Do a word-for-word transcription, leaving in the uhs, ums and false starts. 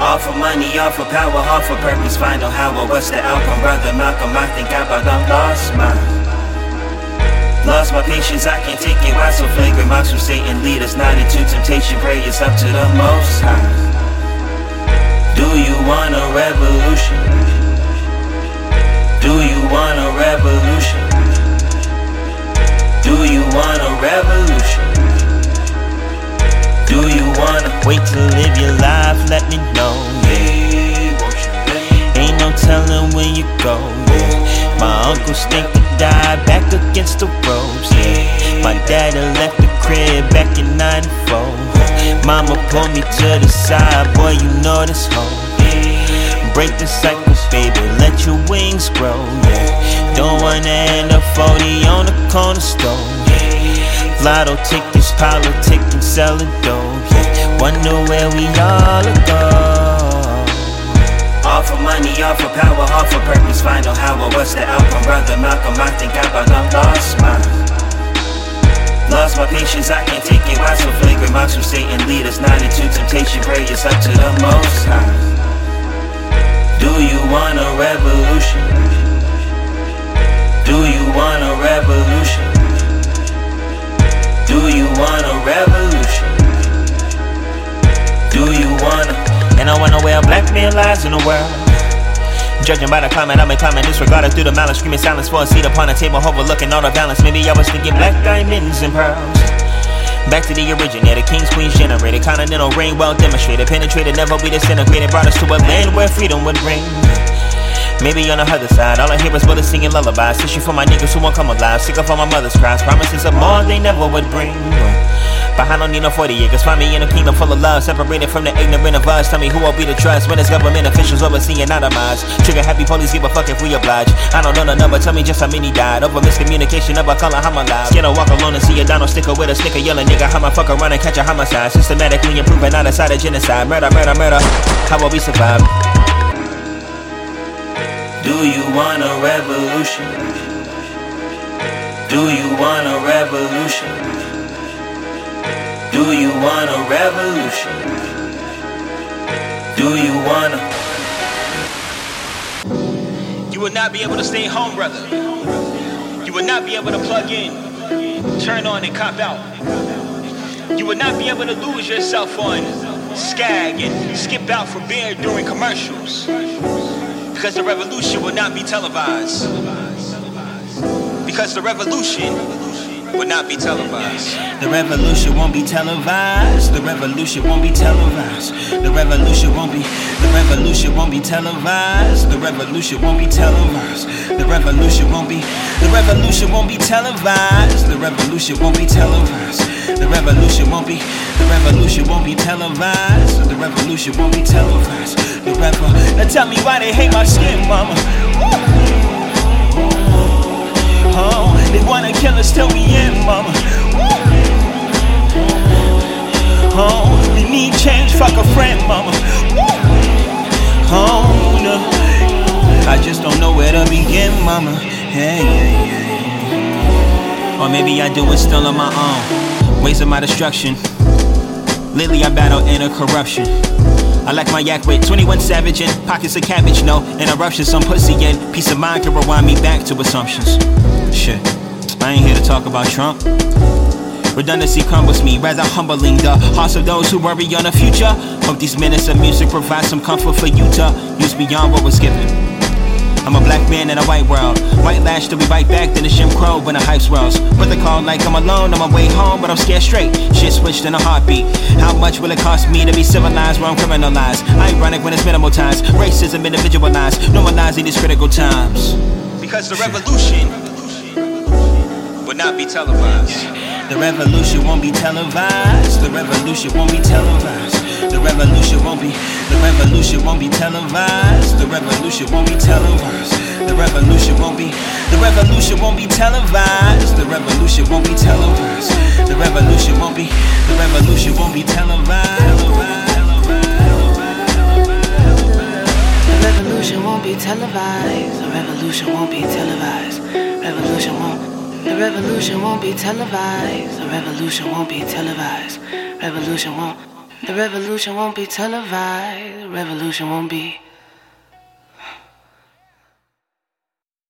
All for money, all for power, all for purpose, final hour. What's the outcome, brother Malcolm? I think I about done lost mine. Lost my patience, I can't take it. Why so flagrant? Mocks from Satan, lead us not into temptation. Pray it's up to the Most High. Do you want a revolution? Do you want a revolution? Do you want a revolution? Do you wanna wait to live your life? Let me know, yeah. Ain't no telling when you go, yeah. My uncles think to die back against the ropes, yeah. My daddy left the crib back in ninety-four. Mama pulled me to the side, boy, you know this hoe, yeah. Break the cycle, baby, let your wings grow, yeah. Don't wanna end up forty on the corner store, yeah. Lotto tickets, politicking, selling dough, yeah. Wonder where we all go. All for money, all for power, all for purpose, final hour. What's the outcome, brother Malcolm? I think I about done lost mine. Lost my patience, I can't take it. Why so flagrant? Mocks from Satan, lead us not into temptation. Pray it's up to the Most High. Do you want a revolution? Do you want a revolution? Do you want a revolution? Do you wanna? And I wanna where black men lies in the world. Judging by the climate, I've been climbing, disregarded through the malice, screaming silence for a seat upon a table, overlooking all the balance. Maybe I was thinking black diamonds and pearls. Back to the originator, kings, queens generated, continental reign well demonstrated, penetrated, never be disintegrated, brought us to a land where freedom would reign. Maybe on the other side, all I hear is bullets singing lullabies. Tissue for my niggas who won't come alive. Sick of all my mother's cries, promises of more they never would bring. Behind don't need no forty acres. Find me in a kingdom full of love, separated from the ignorant of us. Tell me who will be the trust when it's government officials overseeing items. Trigger happy police, give a fuck if we oblige. I don't know the number, tell me just how many died. Over miscommunication of a color, how my life. Scared to walk alone and see a Donald sticker with a sticker yelling, nigga, how my fuck around and catch a homicide. Systematically improving out of sight of genocide. Murder, murder, murder. How will we survive? Do you want a revolution? Do you want a revolution? Do you want a revolution? Do you wanna? You will not be able to stay home, brother. You will not be able to plug in, turn on and cop out. You will not be able to lose yourself on Skag and skip out for beer during commercials. Because the revolution will not be televised. Because the revolution will not be televised. The revolution won't be televised. The revolution won't be televised. The revolution won't be. The revolution won't be televised. The revolution won't be televised. The revolution won't be. The revolution won't be televised. The revolution won't be televised. The revolution won't be. The revolution won't be televised. The revolution won't be televised. The revo. Now tell me why they hate my skin, mama. Oh, they wanna kill us till we in, mama. Oh, we need change, fuck a friend, mama. Oh, no. I just don't know where to begin, mama. Hey, yeah, yeah. Or maybe I do it still on my own. Ways of my destruction. Lately I battle inner corruption. I like my yak with twenty-one Savage and pockets of cabbage. No interruptions, some pussy and peace of mind can rewind me back to assumptions. Shit, I ain't here to talk about Trump. Redundancy crumbles me, rather humbling the hearts of those who worry on the future. Hope these minutes of music provide some comfort for you to use beyond what was given. I'm a black man in a white world. White lash till we bite back, then a Jim Crow when the hype swirls. But they call like I'm alone on my way home, but I'm scared straight. Shit switched in a heartbeat. How much will it cost me to be civilized where I'm criminalized? Ironic when it's minimal times. Racism individualized, normalizing these critical times. Because the revolution will not be televised. The revolution won't be televised. The revolution won't be televised. The revolution won't be. The revolution won't be televised. The revolution won't be televised. The revolution won't be. The revolution won't be televised. The revolution won't be televised. The revolution won't be. The revolution won't be televised. The revolution won't be televised. The revolution won't be televised. Revolution won't. The revolution won't be televised. The revolution won't be televised. Revolution won't. The revolution won't be televised. The revolution won't be.